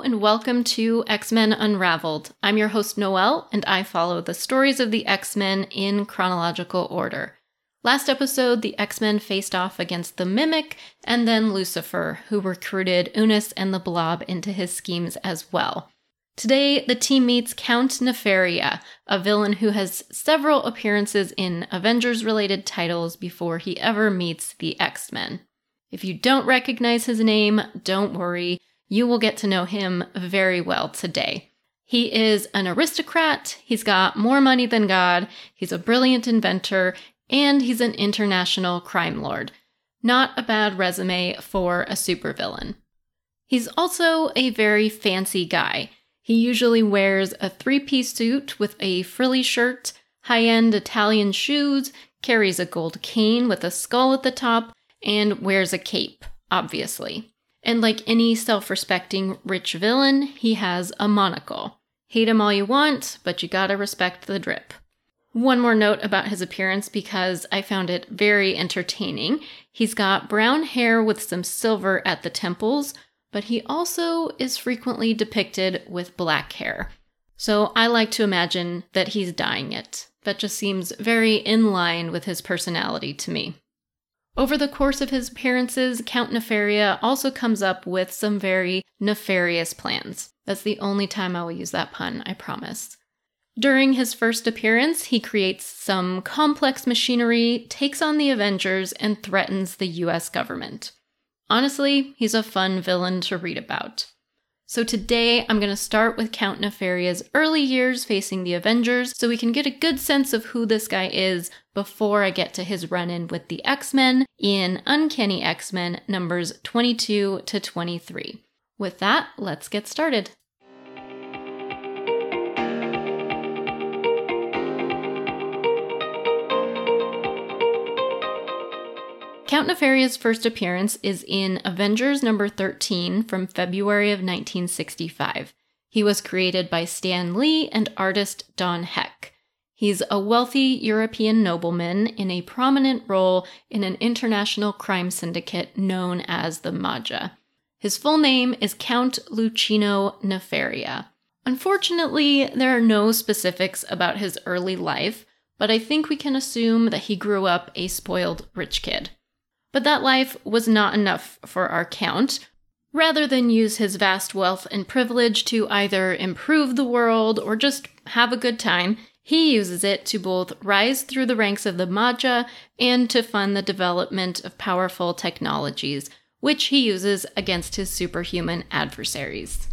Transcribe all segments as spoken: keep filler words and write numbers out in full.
and welcome to X-Men Unraveled. I'm your host Noelle, and I follow the stories of the X-Men in chronological order. Last episode, the X-Men faced off against the Mimic, and then Lucifer, who recruited Unus and the Blob into his schemes as well. Today, the team meets Count Nefaria, a villain who has several appearances in Avengers-related titles before he ever meets the X-Men. If you don't recognize his name, don't worry. You will get to know him very well today. He is an aristocrat, he's got more money than God, he's a brilliant inventor, and he's an international crime lord. Not a bad resume for a supervillain. He's also a very fancy guy. He usually wears a three-piece suit with a frilly shirt, high-end Italian shoes, carries a gold cane with a skull at the top, and wears a cape, obviously. And like any self-respecting rich villain, he has a monocle. Hate him all you want, but you gotta respect the drip. One more note about his appearance because I found it very entertaining. He's got brown hair with some silver at the temples, but he also is frequently depicted with black hair. So I like to imagine that he's dyeing it. That just seems very in line with his personality to me. Over the course of his appearances, Count Nefaria also comes up with some very nefarious plans. That's the only time I will use that pun, I promise. During his first appearance, he creates some complex machinery, takes on the Avengers, and threatens the U S government. Honestly, he's a fun villain to read about. So today, I'm going to start with Count Nefaria's early years facing the Avengers so we can get a good sense of who this guy is before I get to his run-in with the X-Men in Uncanny X-Men numbers twenty-two to twenty-three. With that, let's get started. Count Nefaria's first appearance is in Avengers number thirteen from February of nineteen sixty-five. He was created by Stan Lee and artist Don Heck. He's a wealthy European nobleman in a prominent role in an international crime syndicate known as the Maggia. His full name is Count Lucino Nefaria. Unfortunately, there are no specifics about his early life, but I think we can assume that he grew up a spoiled rich kid. But that life was not enough for our Count. Rather than use his vast wealth and privilege to either improve the world or just have a good time, he uses it to both rise through the ranks of the Maggia and to fund the development of powerful technologies, which he uses against his superhuman adversaries.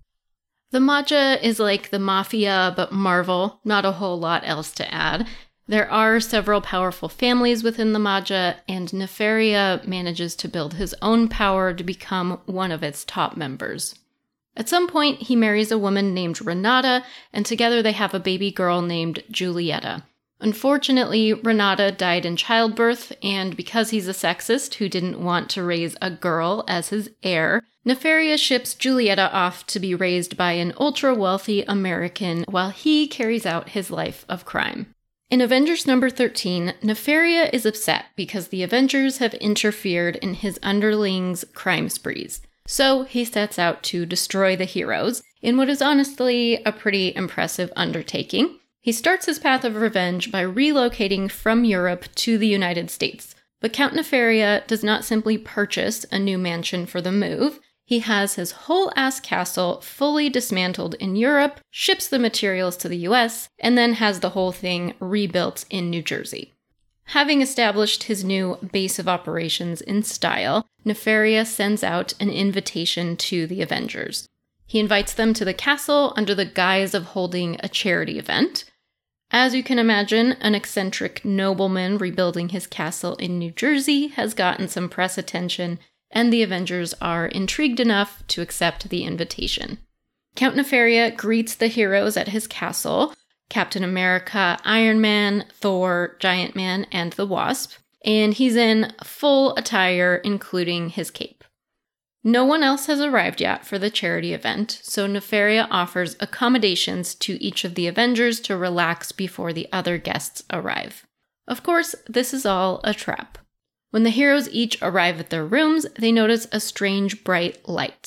The Maggia is like the Mafia, but Marvel, not a whole lot else to add. There are several powerful families within the Maggia, and Nefaria manages to build his own power to become one of its top members. At some point, he marries a woman named Renata, and together they have a baby girl named Julieta. Unfortunately, Renata died in childbirth, and because he's a sexist who didn't want to raise a girl as his heir, Nefaria ships Julieta off to be raised by an ultra-wealthy American while he carries out his life of crime. In Avengers number thirteen, Nefaria is upset because the Avengers have interfered in his underlings' crime sprees. So he sets out to destroy the heroes, in what is honestly a pretty impressive undertaking. He starts his path of revenge by relocating from Europe to the United States. But Count Nefaria does not simply purchase a new mansion for the move. He has his whole ass castle fully dismantled in Europe, ships the materials to the U S, and then has the whole thing rebuilt in New Jersey. Having established his new base of operations in style, Nefaria sends out an invitation to the Avengers. He invites them to the castle under the guise of holding a charity event. As you can imagine, an eccentric nobleman rebuilding his castle in New Jersey has gotten some press attention, and the Avengers are intrigued enough to accept the invitation. Count Nefaria greets the heroes at his castle, Captain America, Iron Man, Thor, Giant Man, and the Wasp, and he's in full attire, including his cape. No one else has arrived yet for the charity event, so Nefaria offers accommodations to each of the Avengers to relax before the other guests arrive. Of course, this is all a trap. When the heroes each arrive at their rooms, they notice a strange bright light.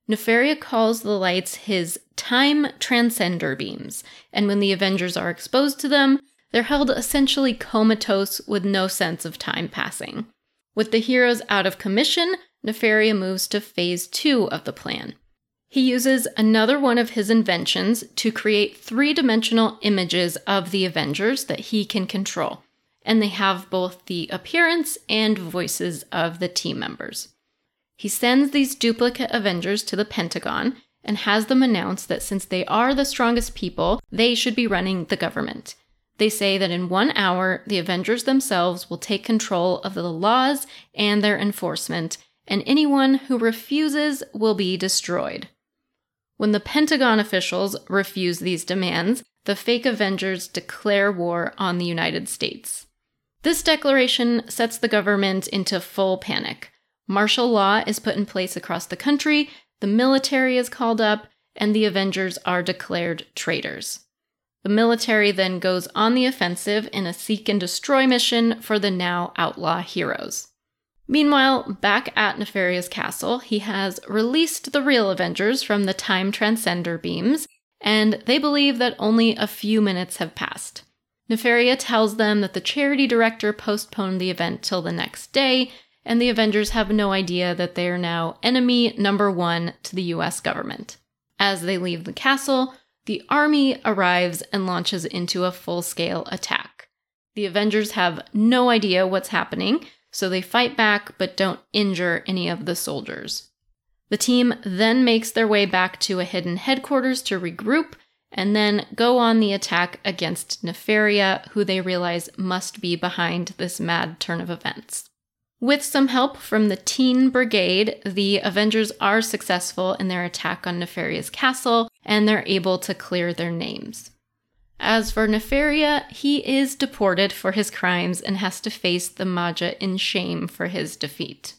Nefaria calls the lights his time transcender beams, and when the Avengers are exposed to them, they're held essentially comatose with no sense of time passing. With the heroes out of commission, Nefaria moves to phase two of the plan. He uses another one of his inventions to create three-dimensional images of the Avengers that he can control, and they have both the appearance and voices of the team members. He sends these duplicate Avengers to the Pentagon and has them announce that since they are the strongest people, they should be running the government. They say that in one hour, the Avengers themselves will take control of the laws and their enforcement, and anyone who refuses will be destroyed. When the Pentagon officials refuse these demands, the fake Avengers declare war on the United States. This declaration sets the government into full panic. Martial law is put in place across the country, the military is called up, and the Avengers are declared traitors. The military then goes on the offensive in a seek and destroy mission for the now outlaw heroes. Meanwhile, back at Nefaria's castle, he has released the real Avengers from the time transcender beams, and they believe that only a few minutes have passed. Nefaria tells them that the charity director postponed the event till the next day, and the Avengers have no idea that they are now enemy number one to the U S government. As they leave the castle, the army arrives and launches into a full-scale attack. The Avengers have no idea what's happening, so they fight back but don't injure any of the soldiers. The team then makes their way back to a hidden headquarters to regroup, and then go on the attack against Nefaria, who they realize must be behind this mad turn of events. With some help from the Teen Brigade, the Avengers are successful in their attack on Nefaria's castle, and they're able to clear their names. As for Nefaria, he is deported for his crimes and has to face the Maggia in shame for his defeat.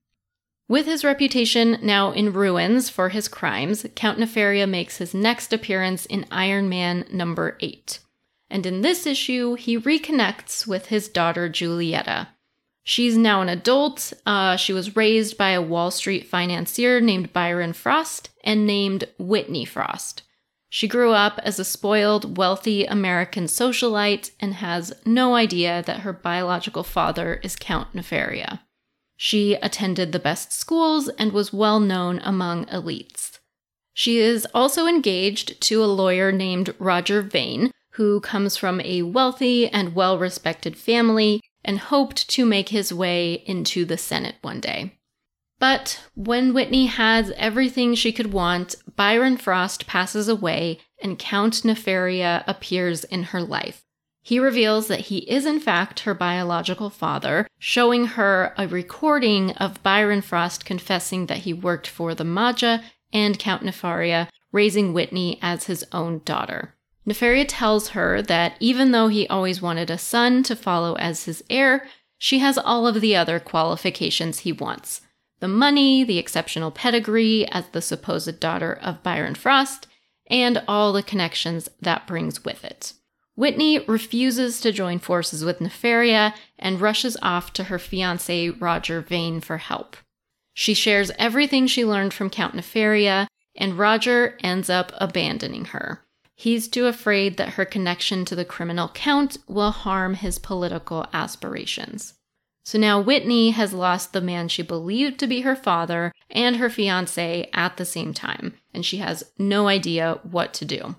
With his reputation now in ruins for his crimes, Count Nefaria makes his next appearance in Iron Man number eight. And in this issue, he reconnects with his daughter Julieta. She's now an adult. Uh, she was raised by a Wall Street financier named Byron Frost and named Whitney Frost. She grew up as a spoiled, wealthy American socialite and has no idea that her biological father is Count Nefaria. She attended the best schools and was well known among elites. She is also engaged to a lawyer named Roger Vane, who comes from a wealthy and well-respected family and hoped to make his way into the Senate one day. But when Whitney has everything she could want, Byron Frost passes away and Count Nefaria appears in her life. He reveals that he is in fact her biological father, showing her a recording of Byron Frost confessing that he worked for the Maggia and Count Nefaria, raising Whitney as his own daughter. Nefaria tells her that even though he always wanted a son to follow as his heir, she has all of the other qualifications he wants. The money, the exceptional pedigree as the supposed daughter of Byron Frost, and all the connections that brings with it. Whitney refuses to join forces with Nefaria and rushes off to her fiancé Roger Vane for help. She shares everything she learned from Count Nefaria, and Roger ends up abandoning her. He's too afraid that her connection to the criminal Count will harm his political aspirations. So now Whitney has lost the man she believed to be her father and her fiancé at the same time, and she has no idea what to do.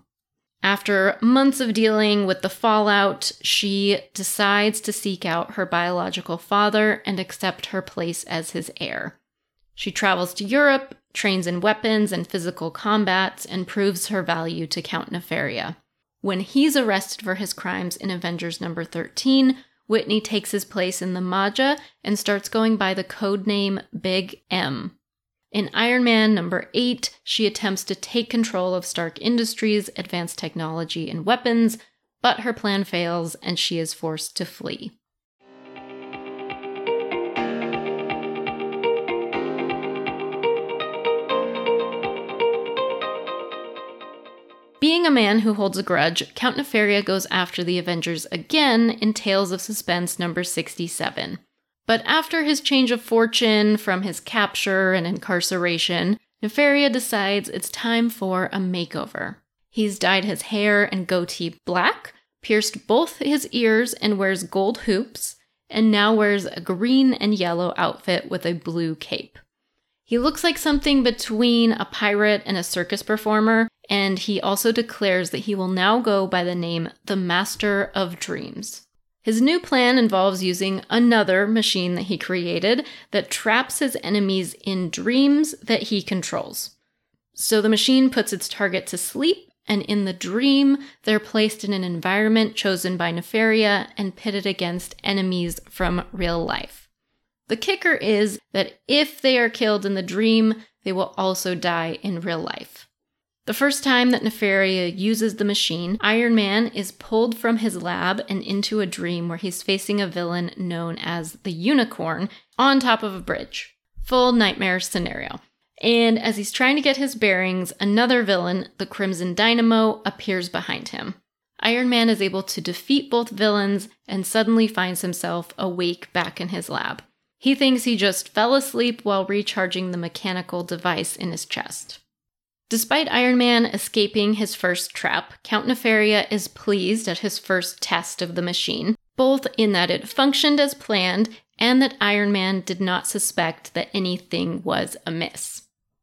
After months of dealing with the fallout, she decides to seek out her biological father and accept her place as his heir. She travels to Europe, trains in weapons and physical combat, and proves her value to Count Nefaria. When he's arrested for his crimes in Avengers number thirteen, Whitney takes his place in the Maggia and starts going by the codename Big M. In Iron Man number eight, she attempts to take control of Stark Industries' advanced technology and weapons, but her plan fails and she is forced to flee. Being a man who holds a grudge, Count Nefaria goes after the Avengers again in Tales of Suspense number sixty-seven. But after his change of fortune from his capture and incarceration, Nefaria decides it's time for a makeover. He's dyed his hair and goatee black, pierced both his ears and wears gold hoops, and now wears a green and yellow outfit with a blue cape. He looks like something between a pirate and a circus performer, and he also declares that he will now go by the name the Master of Dreams. His new plan involves using another machine that he created that traps his enemies in dreams that he controls. So the machine puts its target to sleep, and in the dream, they're placed in an environment chosen by Nefaria and pitted against enemies from real life. The kicker is that if they are killed in the dream, they will also die in real life. The first time that Nefaria uses the machine, Iron Man is pulled from his lab and into a dream where he's facing a villain known as the Unicorn on top of a bridge. Full nightmare scenario. And as he's trying to get his bearings, another villain, the Crimson Dynamo, appears behind him. Iron Man is able to defeat both villains and suddenly finds himself awake back in his lab. He thinks he just fell asleep while recharging the mechanical device in his chest. Despite Iron Man escaping his first trap, Count Nefaria is pleased at his first test of the machine, both in that it functioned as planned and that Iron Man did not suspect that anything was amiss.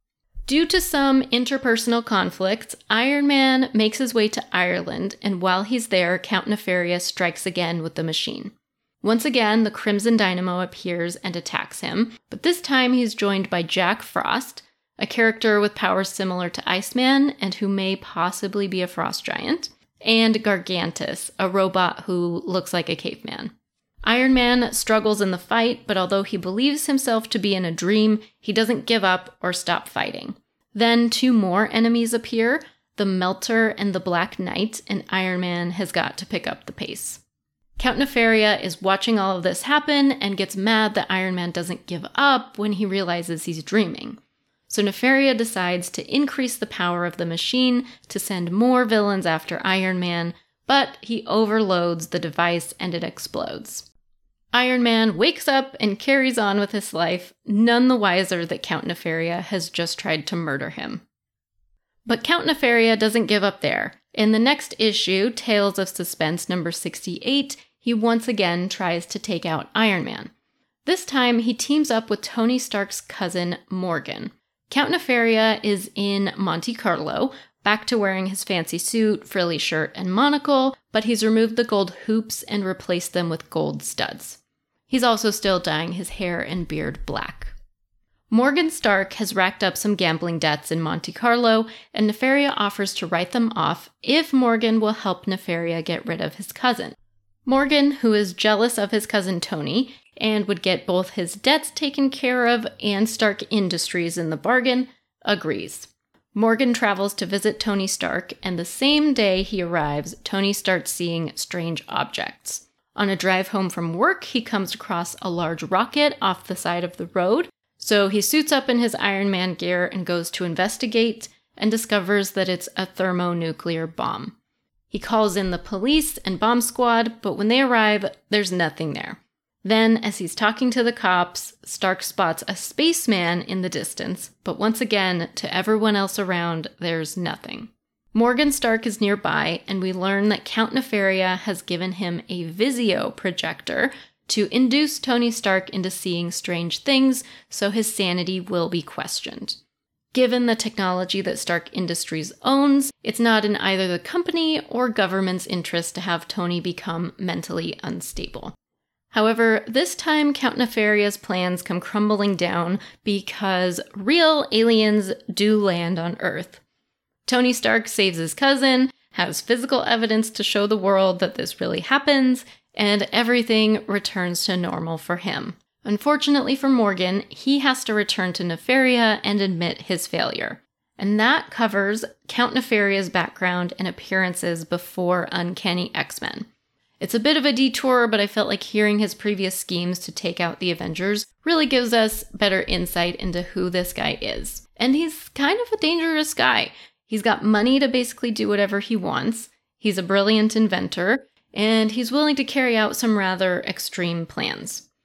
Due to some interpersonal conflicts, Iron Man makes his way to Ireland, and while he's there, Count Nefaria strikes again with the machine. Once again, the Crimson Dynamo appears and attacks him, but this time he's joined by Jack Frost, a character with powers similar to Iceman and who may possibly be a frost giant, and Gargantus, a robot who looks like a caveman. Iron Man struggles in the fight, but although he believes himself to be in a dream, he doesn't give up or stop fighting. Then two more enemies appear, the Melter and the Black Knight, and Iron Man has got to pick up the pace. Count Nefaria is watching all of this happen and gets mad that Iron Man doesn't give up when he realizes he's dreaming. So Nefaria decides to increase the power of the machine to send more villains after Iron Man, but he overloads the device and it explodes. Iron Man wakes up and carries on with his life, none the wiser that Count Nefaria has just tried to murder him. But Count Nefaria doesn't give up there. In the next issue, Tales of Suspense number sixty-eight, he once again tries to take out Iron Man. This time, he teams up with Tony Stark's cousin, Morgan. Count Nefaria is in Monte Carlo, back to wearing his fancy suit, frilly shirt, and monocle, but he's removed the gold hoops and replaced them with gold studs. He's also still dyeing his hair and beard black. Morgan Stark has racked up some gambling debts in Monte Carlo, and Nefaria offers to write them off if Morgan will help Nefaria get rid of his cousin. Morgan, who is jealous of his cousin Tony, and would get both his debts taken care of and Stark Industries in the bargain, agrees. Morgan travels to visit Tony Stark, and the same day he arrives, Tony starts seeing strange objects. On a drive home from work, he comes across a large rocket off the side of the road, so he suits up in his Iron Man gear and goes to investigate and discovers that it's a thermonuclear bomb. He calls in the police and bomb squad, but when they arrive, there's nothing there. Then, as he's talking to the cops, Stark spots a spaceman in the distance, but once again, to everyone else around, there's nothing. Morgan Stark is nearby, and we learn that Count Nefaria has given him a Vizio projector to induce Tony Stark into seeing strange things, so his sanity will be questioned. Given the technology that Stark Industries owns, it's not in either the company or government's interest to have Tony become mentally unstable. However, this time Count Nefaria's plans come crumbling down because real aliens do land on Earth. Tony Stark saves his cousin, has physical evidence to show the world that this really happens, and everything returns to normal for him. Unfortunately for Morgan, he has to return to Nefaria and admit his failure. And that covers Count Nefaria's background and appearances before Uncanny X-Men. It's a bit of a detour, but I felt like hearing his previous schemes to take out the Avengers really gives us better insight into who this guy is. And he's kind of a dangerous guy. He's got money to basically do whatever he wants. He's a brilliant inventor, and he's willing to carry out some rather extreme plans.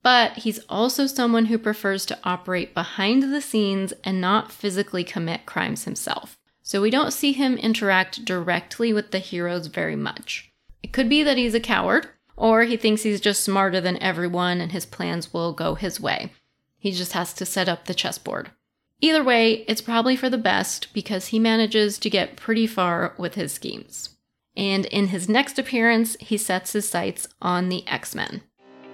But he's also someone who prefers to operate behind the scenes and not physically commit crimes himself. So we don't see him interact directly with the heroes very much. It could be that he's a coward, or he thinks he's just smarter than everyone and his plans will go his way. He just has to set up the chessboard. Either way, it's probably for the best because he manages to get pretty far with his schemes. And in his next appearance, he sets his sights on the X-Men.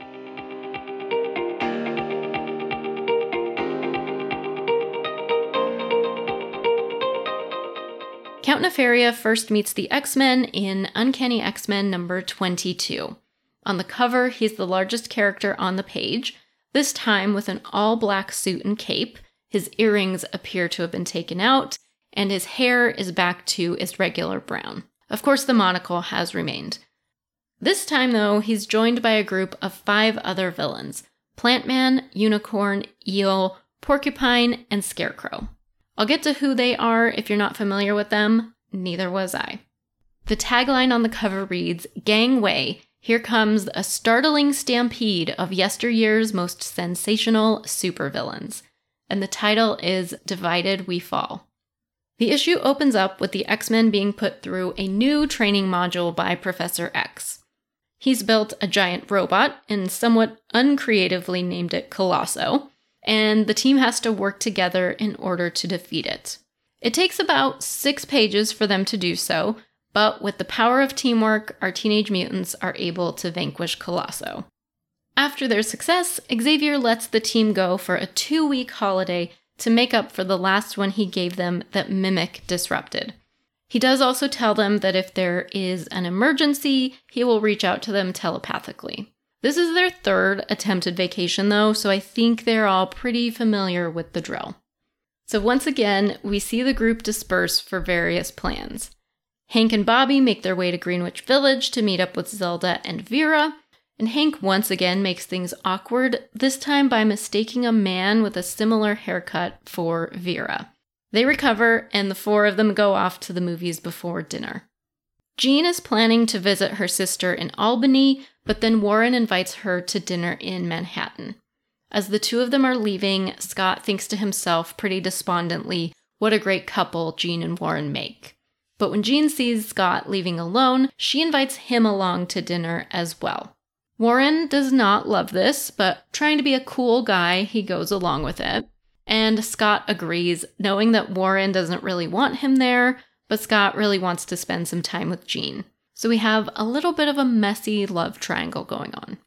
Count Nefaria first meets the X-Men in Uncanny X-Men number twenty-two. On the cover, he's the largest character on the page, this time with an all-black suit and cape. His earrings appear to have been taken out, and his hair is back to its regular brown. Of course, the monocle has remained. This time, though, he's joined by a group of five other villains: Plantman, Unicorn, Eel, Porcupine, and Scarecrow. I'll get to who they are if you're not familiar with them. Neither was I. The tagline on the cover reads, "Gangway, here comes a startling stampede of yesteryear's most sensational supervillains." And the title is Divided We Fall. The issue opens up with the X-Men being put through a new training module by Professor X. He's built a giant robot and somewhat uncreatively named it Colosso, and the team has to work together in order to defeat it. It takes about six pages for them to do so, but with the power of teamwork, our teenage mutants are able to vanquish Colosso. After their success, Xavier lets the team go for a two-week holiday to make up for the last one he gave them that Mimic disrupted. He does also tell them that if there is an emergency, he will reach out to them telepathically. This is their third attempted vacation, though, so I think they're all pretty familiar with the drill. So once again, we see the group disperse for various plans. Hank and Bobby make their way to Greenwich Village to meet up with Zelda and Vera, and Hank once again makes things awkward, this time by mistaking a man with a similar haircut for Vera. They recover, and the four of them go off to the movies before dinner. Jean is planning to visit her sister in Albany, but then Warren invites her to dinner in Manhattan. As the two of them are leaving, Scott thinks to himself pretty despondently what a great couple Jean and Warren make. But when Jean sees Scott leaving alone, she invites him along to dinner as well. Warren does not love this, but trying to be a cool guy, he goes along with it. And Scott agrees, knowing that Warren doesn't really want him there, but Scott really wants to spend some time with Jean. So we have a little bit of a messy love triangle going on.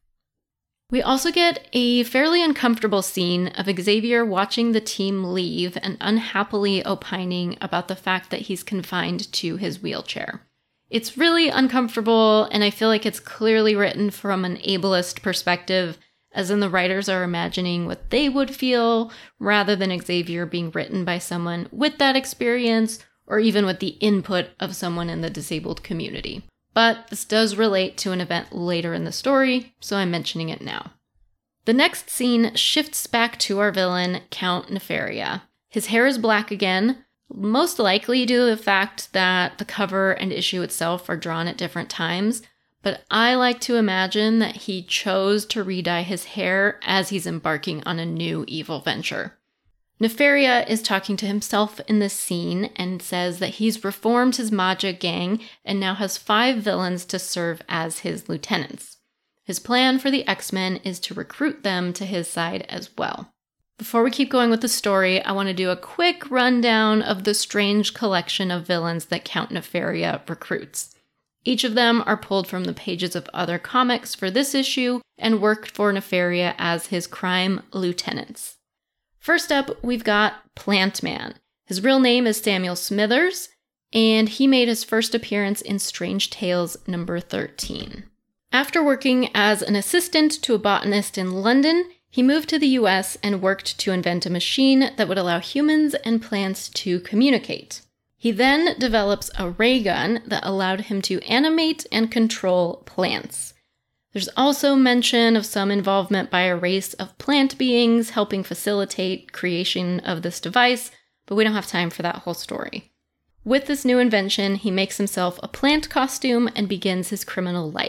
We also get a fairly uncomfortable scene of Xavier watching the team leave and unhappily opining about the fact that he's confined to his wheelchair. It's really uncomfortable, and I feel like it's clearly written from an ableist perspective, as in the writers are imagining what they would feel, rather than Xavier being written by someone with that experience, or even with the input of someone in the disabled community. But this does relate to an event later in the story, so I'm mentioning it now. The next scene shifts back to our villain, Count Nefaria. His hair is black again, most likely due to the fact that the cover and issue itself are drawn at different times, but I like to imagine that he chose to re-dye his hair as he's embarking on a new evil venture. Nefaria is talking to himself in this scene and says that he's reformed his Maja gang and now has five villains to serve as his lieutenants. His plan for the X-Men is to recruit them to his side as well. Before we keep going with the story, I want to do a quick rundown of the strange collection of villains that Count Nefaria recruits. Each of them are pulled from the pages of other comics for this issue and worked for Nefaria as his crime lieutenants. First up, we've got Plantman. His real name is Samuel Smithers, and he made his first appearance in Strange Tales number thirteen. After working as an assistant to a botanist in London, he moved to the U S and worked to invent a machine that would allow humans and plants to communicate. He then develops a ray gun that allowed him to animate and control plants. There's also mention of some involvement by a race of plant beings helping facilitate creation of this device, but we don't have time for that whole story. With this new invention, he makes himself a plant costume and begins his criminal life,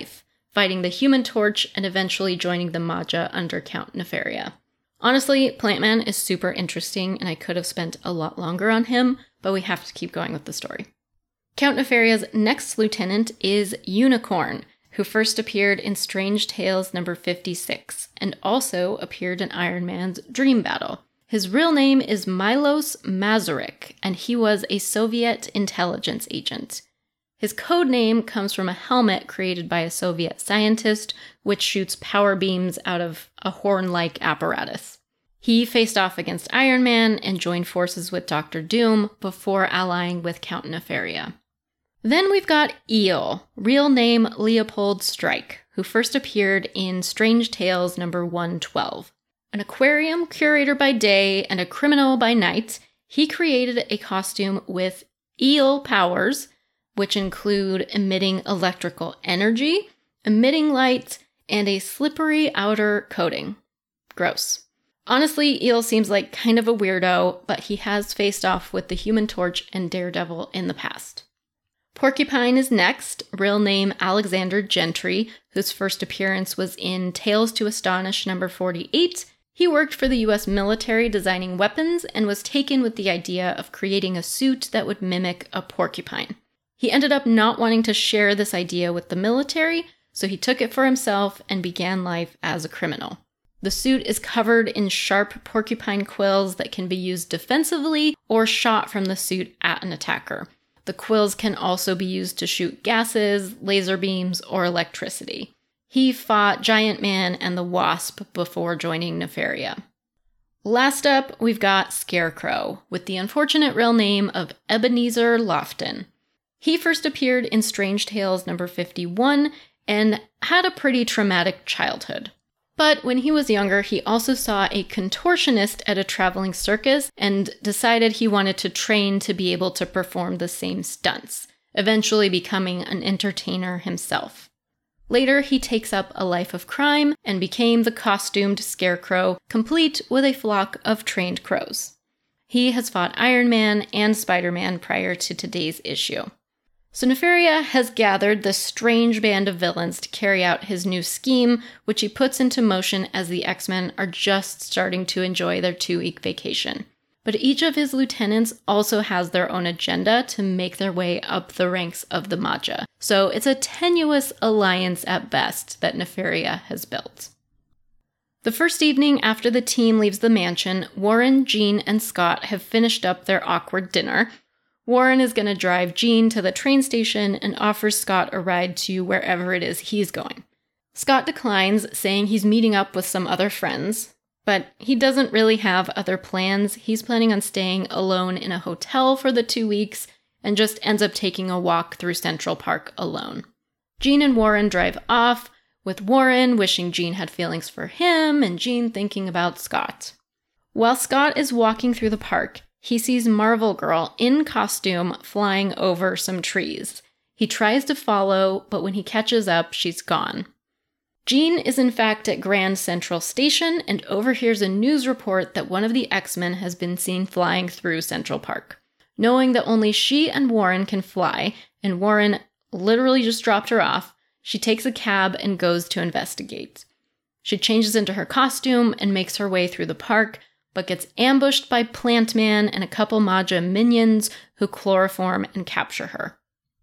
fighting the Human Torch and eventually joining the Maja under Count Nefaria. Honestly, Plantman is super interesting, and I could have spent a lot longer on him, but we have to keep going with the story. Count Nefaria's next lieutenant is Unicorn, who first appeared in Strange Tales number fifty-six, and also appeared in Iron Man's Dream Battle. His real name is Milos Mazurik, and he was a Soviet intelligence agent. His code name comes from a helmet created by a Soviet scientist, which shoots power beams out of a horn-like apparatus. He faced off against Iron Man and joined forces with Doctor Doom before allying with Count Nefaria. Then we've got Eel, real name Leopold Strike, who first appeared in Strange Tales number one twelve. An aquarium curator by day and a criminal by night, he created a costume with eel powers, which include emitting electrical energy, emitting light, and a slippery outer coating. Gross. Honestly, Eel seems like kind of a weirdo, but he has faced off with the Human Torch and Daredevil in the past. Porcupine is next, real name Alexander Gentry, whose first appearance was in Tales to Astonish number forty-eight. He worked for the U S military designing weapons and was taken with the idea of creating a suit that would mimic a porcupine. He ended up not wanting to share this idea with the military, so he took it for himself and began life as a criminal. The suit is covered in sharp porcupine quills that can be used defensively or shot from the suit at an attacker. The quills can also be used to shoot gases, laser beams, or electricity. He fought Giant Man and the Wasp before joining Nefaria. Last up, we've got Scarecrow, with the unfortunate real name of Ebenezer Lofton. He first appeared in Strange Tales number fifty-one and had a pretty traumatic childhood. But when he was younger, he also saw a contortionist at a traveling circus and decided he wanted to train to be able to perform the same stunts, eventually becoming an entertainer himself. Later, he takes up a life of crime and became the costumed Scarecrow, complete with a flock of trained crows. He has fought Iron Man and Spider-Man prior to today's issue. So Nefaria has gathered this strange band of villains to carry out his new scheme, which he puts into motion as the X-Men are just starting to enjoy their two-week vacation. But each of his lieutenants also has their own agenda to make their way up the ranks of the Maja. So it's a tenuous alliance at best that Nefaria has built. The first evening after the team leaves the mansion, Warren, Jean, and Scott have finished up their awkward dinner. Warren is going to drive Jean to the train station and offers Scott a ride to wherever it is he's going. Scott declines, saying he's meeting up with some other friends, but he doesn't really have other plans. He's planning on staying alone in a hotel for the two weeks and just ends up taking a walk through Central Park alone. Jean and Warren drive off, with Warren wishing Jean had feelings for him and Jean thinking about Scott. While Scott is walking through the park, he sees Marvel Girl in costume flying over some trees. He tries to follow, but when he catches up, she's gone. Jean is in fact at Grand Central Station and overhears a news report that one of the X-Men has been seen flying through Central Park. Knowing that only she and Warren can fly, and Warren literally just dropped her off, she takes a cab and goes to investigate. She changes into her costume and makes her way through the park, but gets ambushed by Plant Man and a couple Maja minions who chloroform and capture her.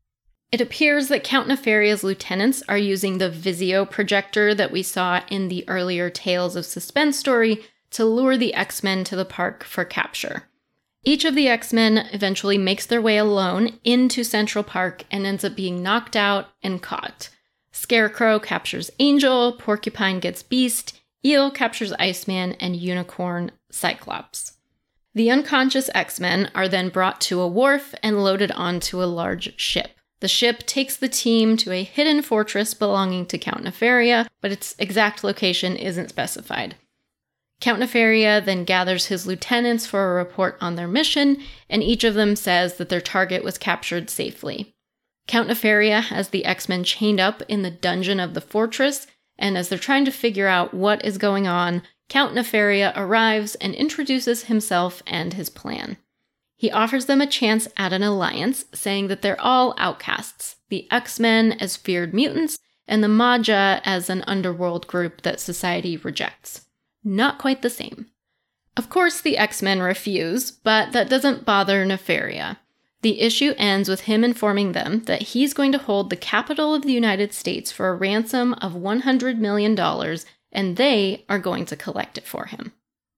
It appears that Count Nefaria's lieutenants are using the Visio projector that we saw in the earlier Tales of Suspense story to lure the X-Men to the park for capture. Each of the X-Men eventually makes their way alone into Central Park and ends up being knocked out and caught. Scarecrow captures Angel, Porcupine gets Beast, Eel captures Iceman, and Unicorn Cyclops. The unconscious X-Men are then brought to a wharf and loaded onto a large ship. The ship takes the team to a hidden fortress belonging to Count Nefaria, but its exact location isn't specified. Count Nefaria then gathers his lieutenants for a report on their mission, and each of them says that their target was captured safely. Count Nefaria has the X-Men chained up in the dungeon of the fortress, and as they're trying to figure out what is going on, Count Nefaria arrives and introduces himself and his plan. He offers them a chance at an alliance, saying that they're all outcasts, the X-Men as feared mutants, and the Maja as an underworld group that society rejects. Not quite the same. Of course, the X-Men refuse, but that doesn't bother Nefaria. The issue ends with him informing them that he's going to hold the capital of the United States for a ransom of one hundred million dollars, and they are going to collect it for him.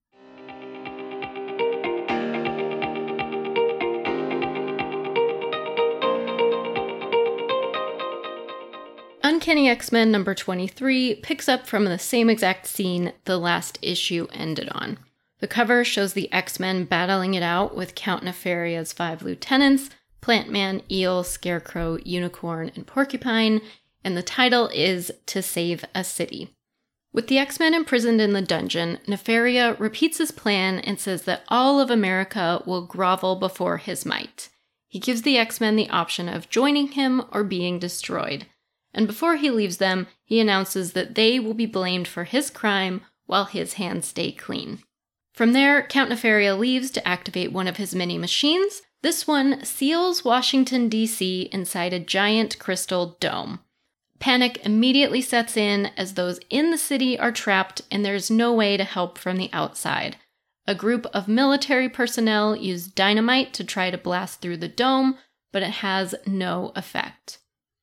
Uncanny X-Men number twenty-three picks up from the same exact scene the last issue ended on. The cover shows the X-Men battling it out with Count Nefaria's five lieutenants, Plant-Man, Eel, Scarecrow, Unicorn, and Porcupine, and the title is To Save a City. With the X-Men imprisoned in the dungeon, Nefaria repeats his plan and says that all of America will grovel before his might. He gives the X-Men the option of joining him or being destroyed. And before he leaves them, he announces that they will be blamed for his crime while his hands stay clean. From there, Count Nefaria leaves to activate one of his many machines. This one seals Washington, D C inside a giant crystal dome. Panic immediately sets in as those in the city are trapped and there's no way to help from the outside. A group of military personnel use dynamite to try to blast through the dome, but it has no effect.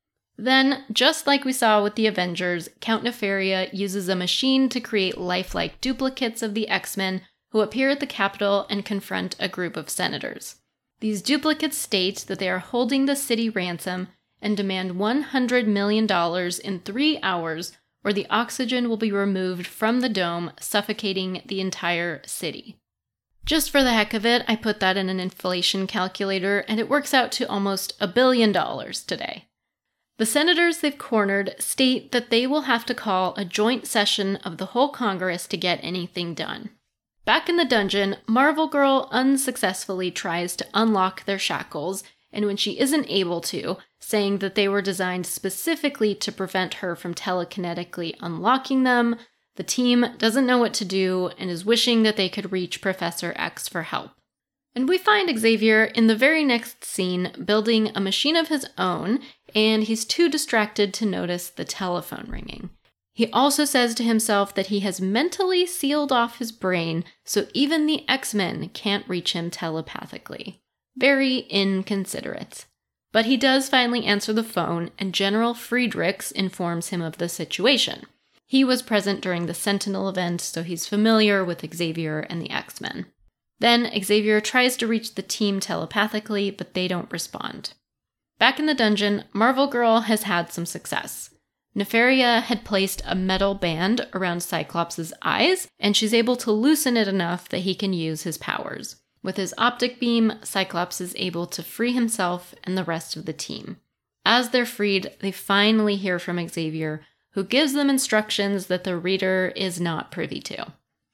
Then, just like we saw with the Avengers, Count Nefaria uses a machine to create lifelike duplicates of the X-Men who appear at the Capitol and confront a group of senators. These duplicates state that they are holding the city ransom and demand one hundred million dollars in three hours or the oxygen will be removed from the dome, suffocating the entire city. Just for the heck of it, I put that in an inflation calculator and it works out to almost a billion dollars today. The senators they've cornered state that they will have to call a joint session of the whole Congress to get anything done. Back in the dungeon, Marvel Girl unsuccessfully tries to unlock their shackles, and when she isn't able to, saying that they were designed specifically to prevent her from telekinetically unlocking them, the team doesn't know what to do and is wishing that they could reach Professor X for help. And we find Xavier in the very next scene building a machine of his own, and he's too distracted to notice the telephone ringing. He also says to himself that he has mentally sealed off his brain so even the X-Men can't reach him telepathically. Very inconsiderate. But he does finally answer the phone, and General Friedrichs informs him of the situation. He was present during the Sentinel event, so he's familiar with Xavier and the X-Men. Then Xavier tries to reach the team telepathically, but they don't respond. Back in the dungeon, Marvel Girl has had some success. Nefaria had placed a metal band around Cyclops' eyes, and she's able to loosen it enough that he can use his powers. With his optic beam, Cyclops is able to free himself and the rest of the team. As they're freed, they finally hear from Xavier, who gives them instructions that the reader is not privy to.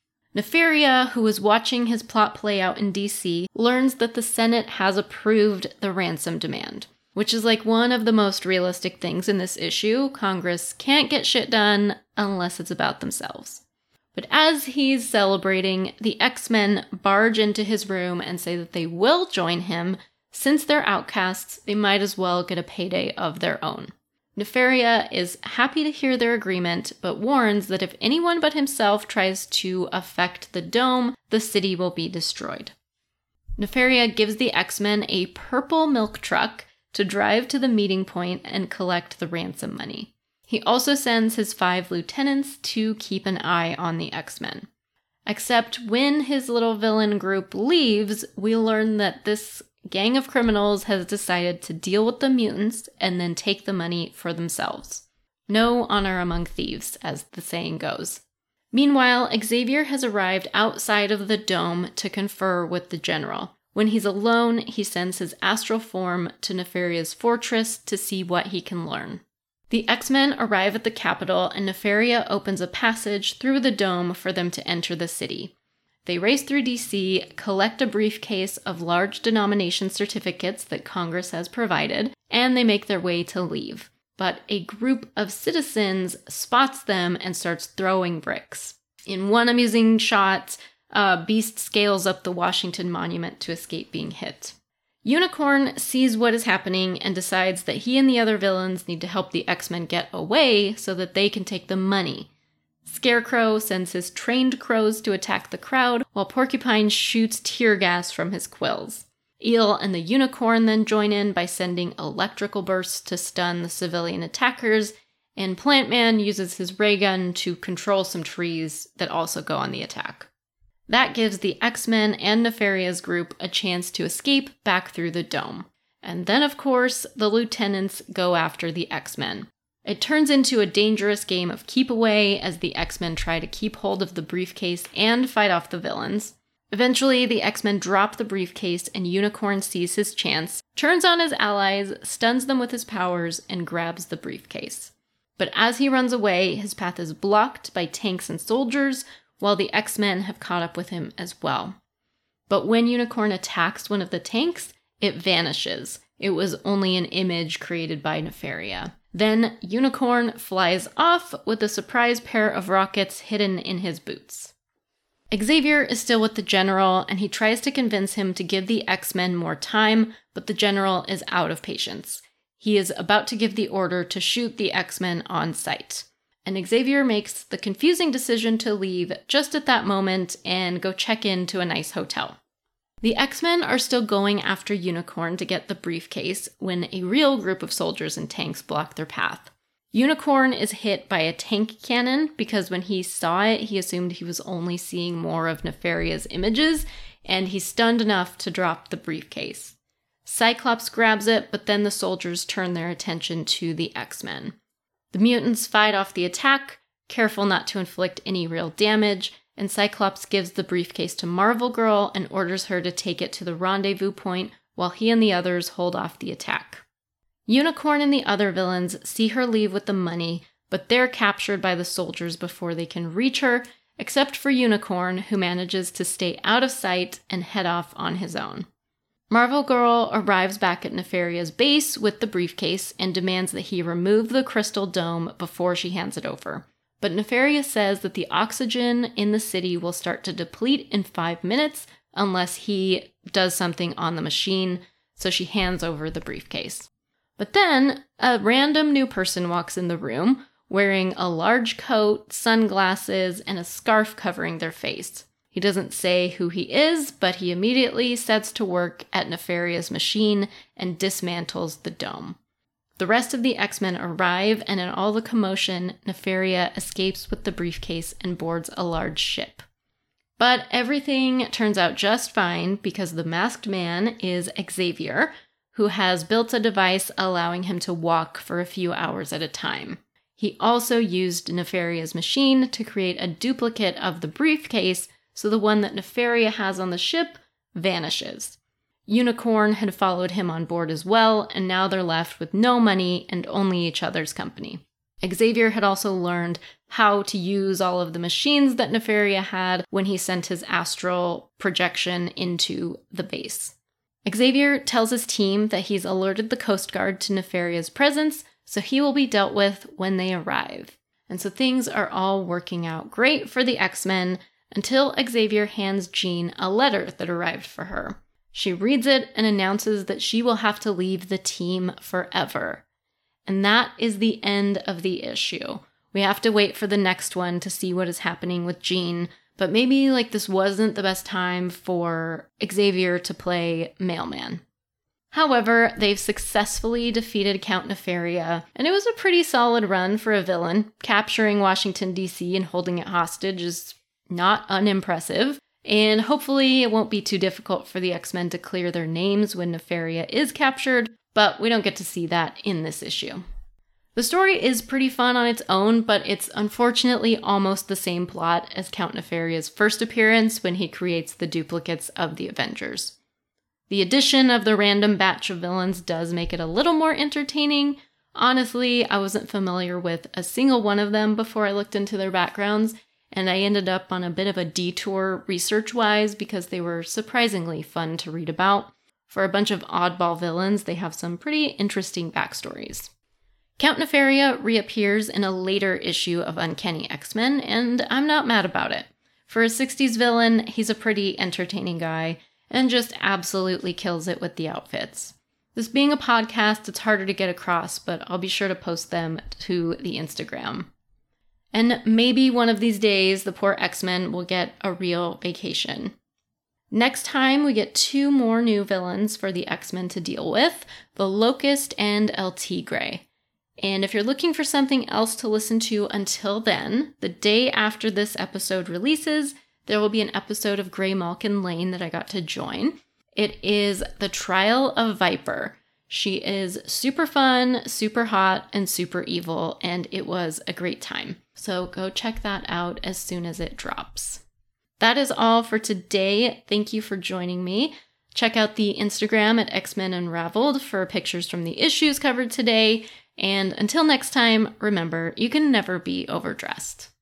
Nefaria, who is watching his plot play out in D C, learns that the Senate has approved the ransom demand, which is like one of the most realistic things in this issue. Congress can't get shit done unless it's about themselves. But as he's celebrating, the X-Men barge into his room and say that they will join him. Since they're outcasts, they might as well get a payday of their own. Nefaria is happy to hear their agreement, but warns that if anyone but himself tries to affect the dome, the city will be destroyed. Nefaria gives the X-Men a purple milk truck to drive to the meeting point and collect the ransom money. He also sends his five lieutenants to keep an eye on the X-Men. Except when his little villain group leaves, we learn that this gang of criminals has decided to deal with the mutants and then take the money for themselves. No honor among thieves, as the saying goes. Meanwhile, Xavier has arrived outside of the dome to confer with the general. When he's alone, he sends his astral form to Nefaria's fortress to see what he can learn. The X-Men arrive at the Capitol, and Nefaria opens a passage through the dome for them to enter the city. They race through D C, collect a briefcase of large denomination certificates that Congress has provided, and they make their way to leave. But a group of citizens spots them and starts throwing bricks. In one amusing shot, uh, Beast scales up the Washington Monument to escape being hit. Unicorn sees what is happening and decides that he and the other villains need to help the X-Men get away so that they can take the money. Scarecrow sends his trained crows to attack the crowd, while Porcupine shoots tear gas from his quills. Eel and the Unicorn then join in by sending electrical bursts to stun the civilian attackers, and Plant Man uses his ray gun to control some trees that also go on the attack. That gives the X-Men and Nefaria's group a chance to escape back through the dome. And then, of course, the lieutenants go after the X-Men. It turns into a dangerous game of keep away as the X-Men try to keep hold of the briefcase and fight off the villains. Eventually, the X-Men drop the briefcase and Unicorn sees his chance, turns on his allies, stuns them with his powers, and grabs the briefcase. But as he runs away, his path is blocked by tanks and soldiers, while the X-Men have caught up with him as well. But when Unicorn attacks one of the tanks, it vanishes. It was only an image created by Nefaria. Then Unicorn flies off with a surprise pair of rockets hidden in his boots. Xavier is still with the General, and he tries to convince him to give the X-Men more time, but the General is out of patience. He is about to give the order to shoot the X-Men on sight. And Xavier makes the confusing decision to leave just at that moment and go check into a nice hotel. The X-Men are still going after Unicorn to get the briefcase when a real group of soldiers and tanks block their path. Unicorn is hit by a tank cannon because when he saw it, he assumed he was only seeing more of Nefaria's images, and he's stunned enough to drop the briefcase. Cyclops grabs it, but then the soldiers turn their attention to the X-Men. The mutants fight off the attack, careful not to inflict any real damage, and Cyclops gives the briefcase to Marvel Girl and orders her to take it to the rendezvous point while he and the others hold off the attack. Unicorn and the other villains see her leave with the money, but they're captured by the soldiers before they can reach her, except for Unicorn, who manages to stay out of sight and head off on his own. Marvel Girl arrives back at Nefaria's base with the briefcase and demands that he remove the crystal dome before she hands it over. But Nefaria says that the oxygen in the city will start to deplete in five minutes unless he does something on the machine, so she hands over the briefcase. But then, a random new person walks in the room, wearing a large coat, sunglasses, and a scarf covering their face. He doesn't say who he is, but he immediately sets to work at Nefaria's machine and dismantles the dome. The rest of the X-Men arrive, and in all the commotion, Nefaria escapes with the briefcase and boards a large ship. But everything turns out just fine because the masked man is Xavier, who has built a device allowing him to walk for a few hours at a time. He also used Nefaria's machine to create a duplicate of the briefcase, so the one that Nefaria has on the ship vanishes. Unicorn had followed him on board as well, and now they're left with no money and only each other's company. Xavier had also learned how to use all of the machines that Nefaria had when he sent his astral projection into the base. Xavier tells his team that he's alerted the Coast Guard to Nefaria's presence, so he will be dealt with when they arrive. And so things are all working out great for the X-Men until Xavier hands Jean a letter that arrived for her. She reads it and announces that she will have to leave the team forever. And that is the end of the issue. We have to wait for the next one to see what is happening with Jean, but maybe like this wasn't the best time for Xavier to play Mailman. However, they've successfully defeated Count Nefaria, and it was a pretty solid run for a villain. Capturing Washington, D C and holding it hostage is not unimpressive, and hopefully it won't be too difficult for the X-Men to clear their names when Nefaria is captured, but we don't get to see that in this issue. The story is pretty fun on its own, but it's unfortunately almost the same plot as Count Nefaria's first appearance when he creates the duplicates of the Avengers. The addition of the random batch of villains does make it a little more entertaining. Honestly, I wasn't familiar with a single one of them before I looked into their backgrounds, and I ended up on a bit of a detour research-wise because they were surprisingly fun to read about. For a bunch of oddball villains, they have some pretty interesting backstories. Count Nefaria reappears in a later issue of Uncanny X-Men, and I'm not mad about it. For a sixties villain, he's a pretty entertaining guy, and just absolutely kills it with the outfits. This being a podcast, it's harder to get across, but I'll be sure to post them to the Instagram. And maybe one of these days, the poor X-Men will get a real vacation. Next time, we get two more new villains for the X-Men to deal with, the Locust and El Tigre. And if you're looking for something else to listen to until then, the day after this episode releases, there will be an episode of Graymalkin Lane that I got to join. It is The Trial of Viper. She is super fun, super hot, and super evil, and it was a great time. So go check that out as soon as it drops. That is all for today. Thank you for joining me. Check out the Instagram at X-Men Unraveled for pictures from the issues covered today. And until next time, remember, you can never be overdressed.